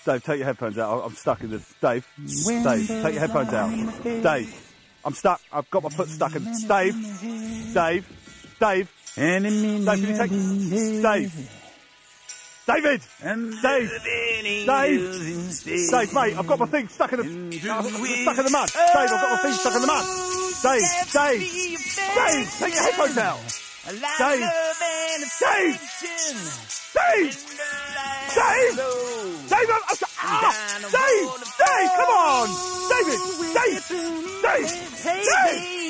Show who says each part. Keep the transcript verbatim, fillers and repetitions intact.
Speaker 1: Dave, take your headphones out. I'm stuck in this. Dave, Dave, take your headphones out. Dave, I'm stuck. I've got my foot stuck in. Dave, Dave, Dave, Dave, can you take... Dave. David! Dave! Dave! Dave, mate, I've got my thing stuck in the... Uh, stuck in the mud. Dave, I've got my thing stuck in the mud. Dave! Dave! Dave! Take your headphones out! Dave! Dave! Dave! Dave! Dave! I'm, I'm, ah! Dave! Dave! Come on! David! Dave! Dave! Dave!